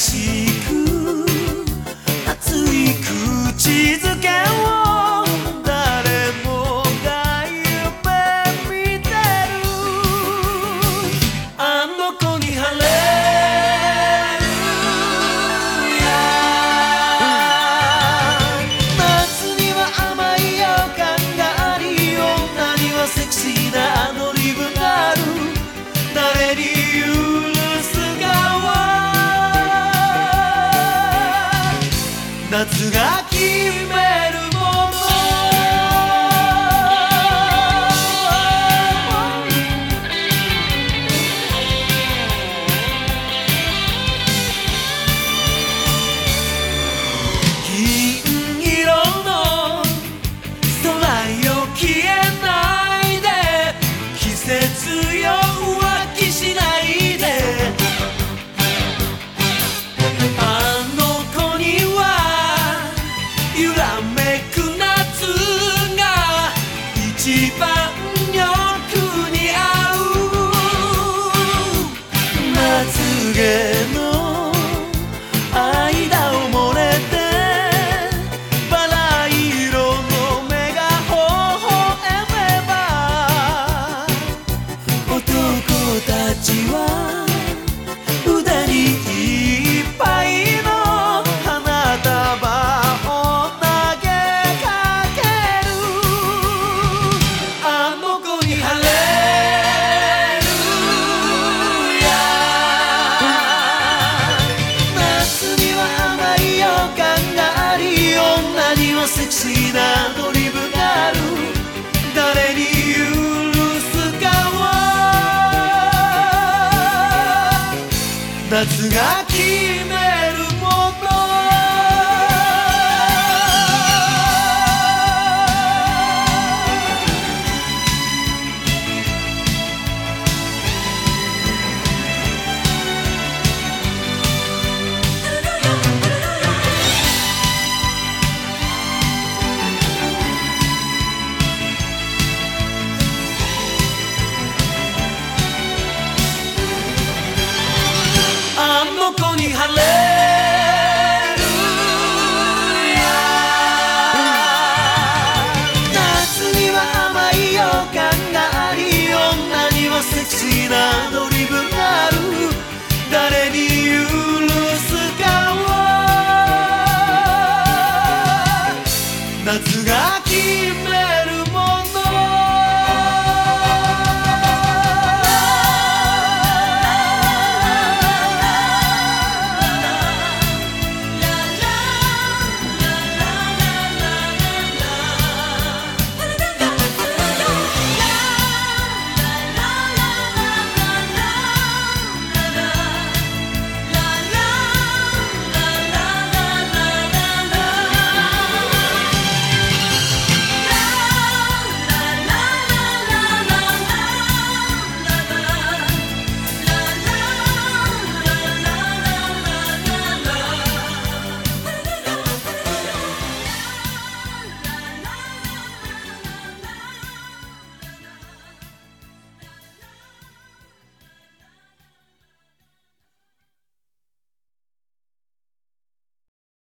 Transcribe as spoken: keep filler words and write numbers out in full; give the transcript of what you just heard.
しく熱い口づけを誰もが夢見てる。あの子にハレルヤ。夏には甘い予感があり、女にはセクシーなアドリブがある。誰に許すかは夏が決めるもの。銀色の空よ消えないで、季節よ浮気しないで。あの子には揺らめく夏が一番よく似合う。まつげの間を漏れてバラ色の目が微笑めば、男たちは腕にいっぱいの花束を投げかける。あの子にハレルヤ。夏には甘い予感があり、女にはセクシーなアドリブがある。誰に許すかは夏が決め